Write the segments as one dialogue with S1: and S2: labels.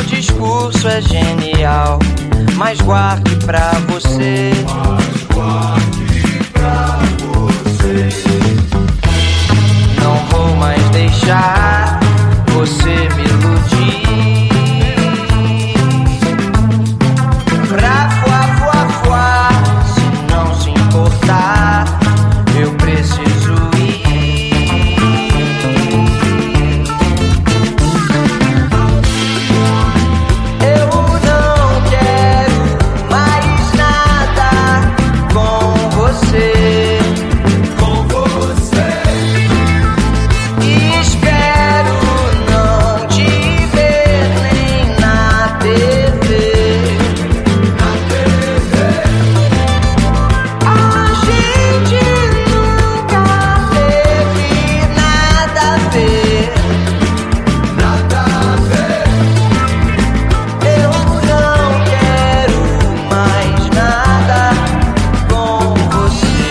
S1: discurso é genial, mas guarde pra você. Não vou mais deixar você me iludir. Pra fuá, se não se importar, eu preciso ir. Eu não quero mais nada com você. E espero não te ver nem na TV. A gente nunca teve nada a ver. Eu não quero mais nada com você.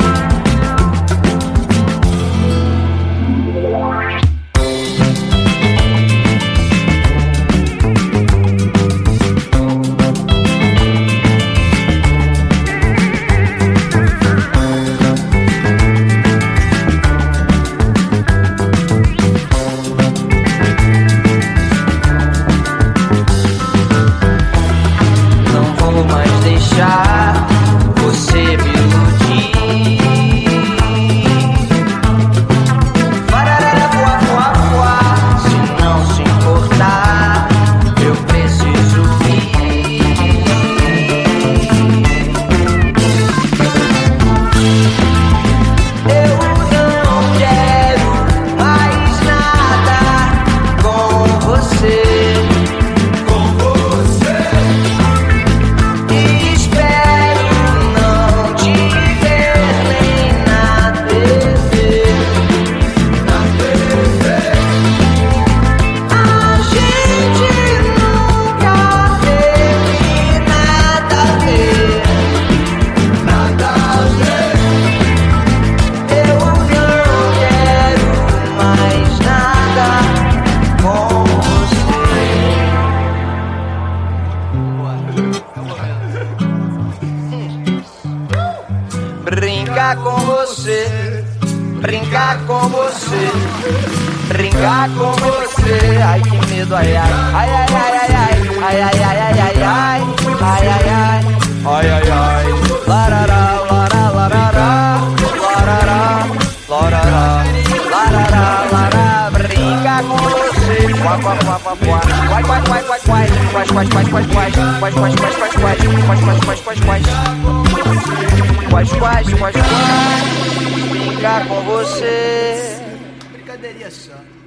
S1: Não vou mais deixar você me iludir. Farará, fuá, se não se importar, eu preciso ir. Eu não quero mais nada com você. E espero não te ver nem na TV. A gente nunca teve nada a ver. Eu não quero mais nada com você. Brincar com você, brincar com você, brincar com você. Ai que medo, ai ai, ai ai ai ai ai ai ai ai ai ai ai ai ai ai ai ai larará larará larará larará larará larará larará. Brincar com você, quá quá quá quá quá, quai quai quai quai quai, quais quais quais quais quais, quais quais quais quais quais, quais quais quais quais quais, quais quais quais, brincar com você.
S2: Brincadeirinha só.